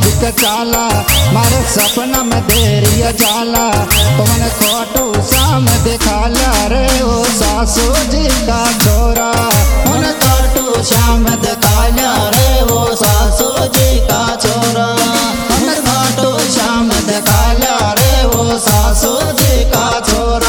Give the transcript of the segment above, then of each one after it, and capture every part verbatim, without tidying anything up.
दिख चाला मारे सपना में देरिया जाला पवन खोटू शाम दिखाला रे ओ सासू जी का छोरा मन खोटू श्याम दिखाला रे वो सासू जी का छोरा मन खोटू श्याम दिखाला रे वो सासू जी का छोरा।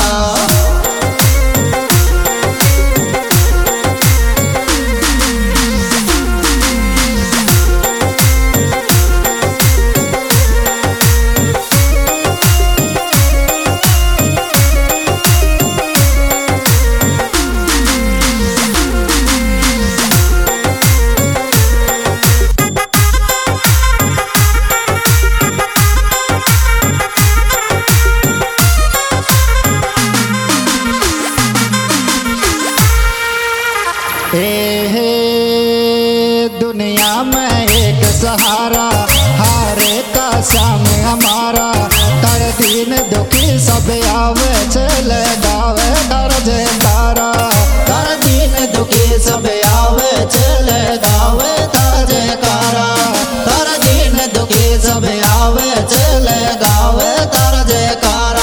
दुनिया में एक सहारा हारे का श्याम हमारा कर दीन दुखी सब आवे चले गावे कर जयकारा कर दीन दुखी सब आवे चले गावे कर जयकारा कर दीन दुखी सब आवे चले गावे कर जयकारा।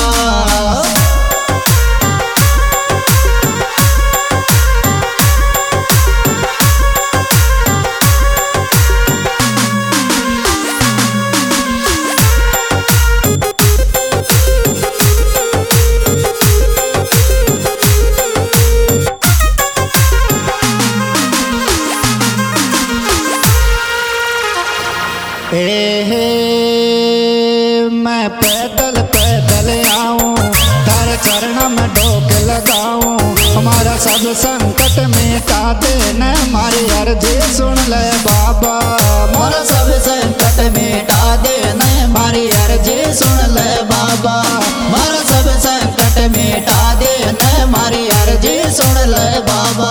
ए मैं पैदल पैदल आऊं तारे चरण में डोक लगाऊं हमारा सब संकट मिटा दे न हमारी अर्जी सुन ले बाबा मोरा सब संकट मिटा दे न हमारी अर्जी सुन ले बाबा मोरा सब संकट मिटा दे न हमारी अर्जी सुन ले बाबा।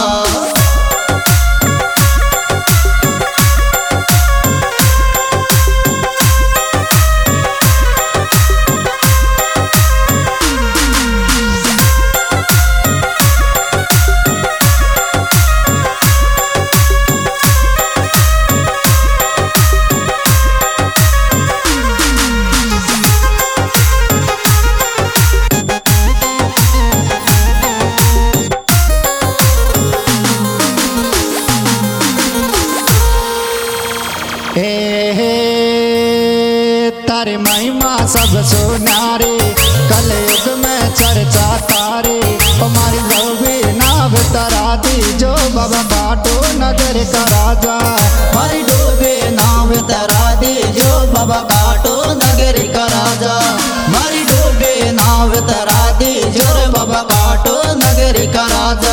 तारी महिमा सब सुनारी कल युग में चर्चा तारी हमारी भी नाव तरा दी जो बाबा बाटो नगर का राजा हमारी डूबे नाव तरा दी जो बाबा काटो नगर का राजा हमारी डूबे नाव तरा दी जो बाबा काटो नगर का राजा।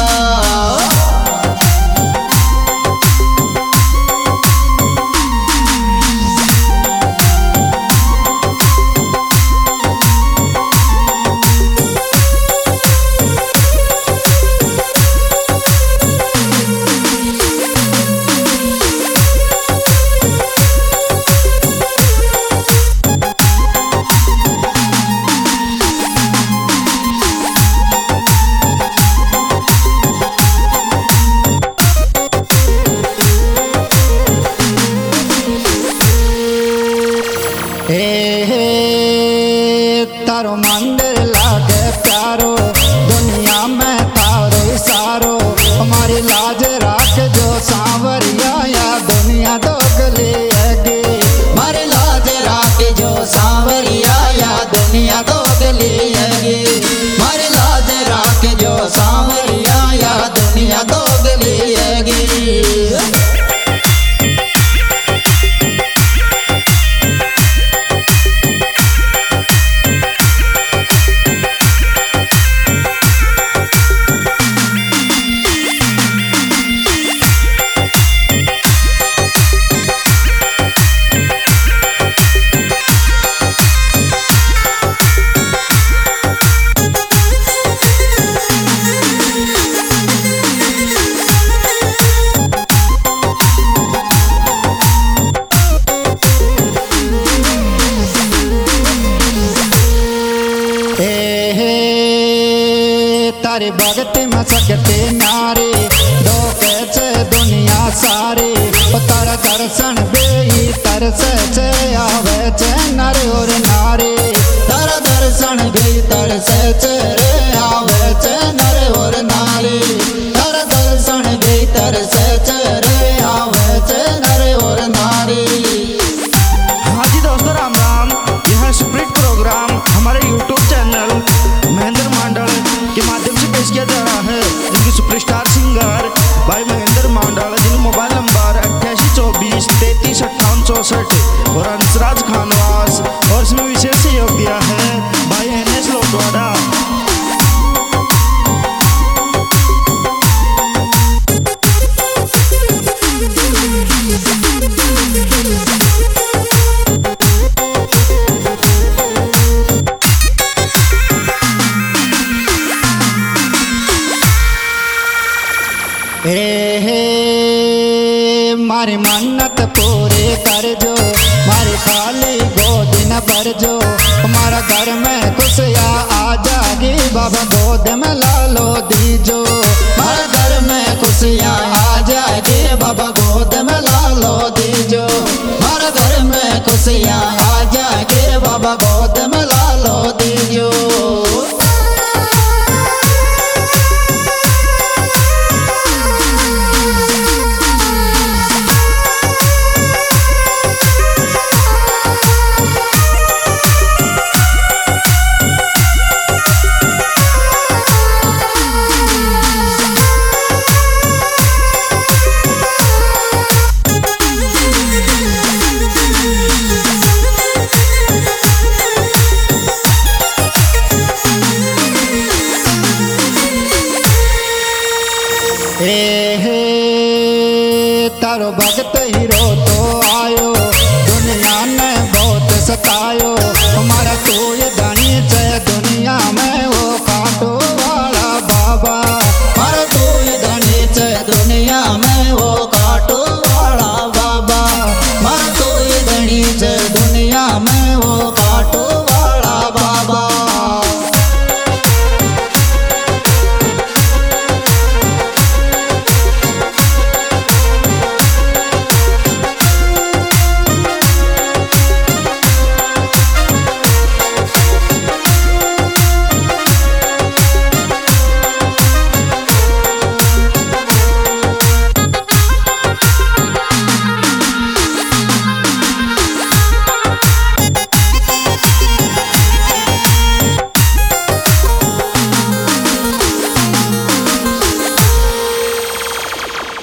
तारो मंदिर लागे प्यारो दुनिया में तारो सारो हमारी लाज राख जो सांवरिया या दुनिया दोगली हैगी हमारी लाज राख जो सांवरिया या दुनिया दोगली हैगी हमारी लाज राख जो सांवरिया या दुनिया दोगली हैगी। तारी भगत में सकते नारी दो कैसे दुनिया सारी ओ तारा दर्शन बेई तरस छे आवे छे नर और नारी तारा दर्शन भी तरस छे रे आवे छे नर और नारी तारा दर्शन भी तरस छे रे आवे छे नर और नारी। हाँ जी दोस्तों, राम राम। यह स्प्रिट प्रोग्राम हमारे यूट्यूब चैनल महेंद्र मंडल के माध्यम से पेश किया जा रहा है। जिनके सुपरस्टार सिंगर भाई महेंद्र मंडल, जिनका मोबाइल नंबर अट्ठासी चौबीस तैतीस अट्ठावन चौसठ और अंशराज खानवास, और इसमें विशेष सहयोग दिया है भाई एन एस लोटवाड़ा। हे हे मारी मन्नत पूरी कर जो, मारी खाली गोद न भर जो, हमारा घर में खुशियाँ आ जागी बाबा गोद में लालो दीजो, हमारे घर में खुशियाँ